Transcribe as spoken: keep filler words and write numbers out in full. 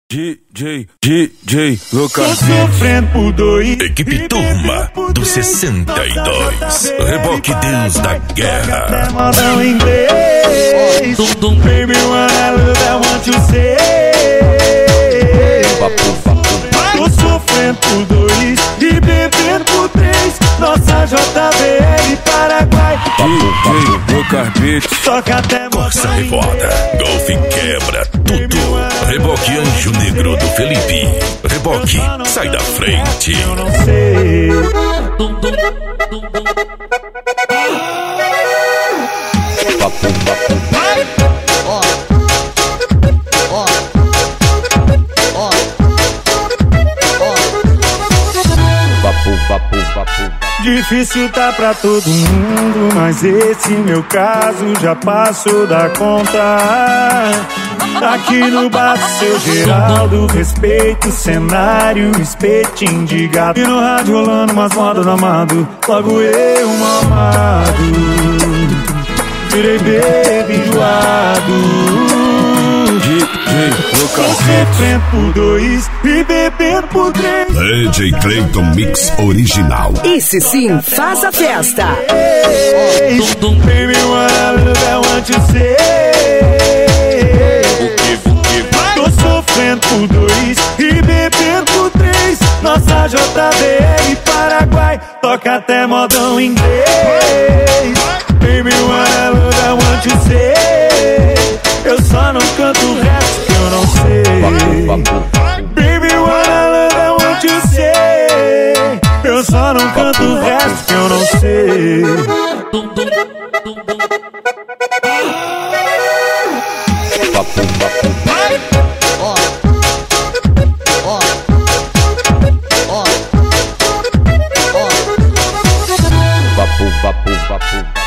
D J, D J, Lucas. Tô sofrendo por dois. Equipe Turma do sessenta e dois. Reboque Deus da Guerra. Modão inglês. Baby, wanna love, I want you say. Tô sofrendo por dois e bebendo por três. Nossa J B L Paraguai. D J, Lucas Beat. Toca até Corsa Revoada, Golfe Quebra tudo. Reboque Anjo Negro do Felipe. Reboque, sai da frente. Eu não sei. Difícil tá pra todo mundo, mas esse meu caso já passou da conta. Aqui no bar do seu Geraldo, respeito o cenário, espetinho de gato. E no rádio rolando umas modas do amado, logo eu, mamado. Virei baby enjoado. D J, Lucas Sofrendo por dois e bebendo por três. D J Clayton Mix Original. Esse sim faz a festa. Baby, wanna love, I want you say. Tô sofrendo por dois e bebendo por três. Nossa J B L Paraguai toca até modão inglês. Baby, wanna love, I want you say. Eu só não canto o resto que eu não sei. Baby, wanna love, I want you say. Eu só não canto o resto que eu não sei. Vapo, vapo, vapo.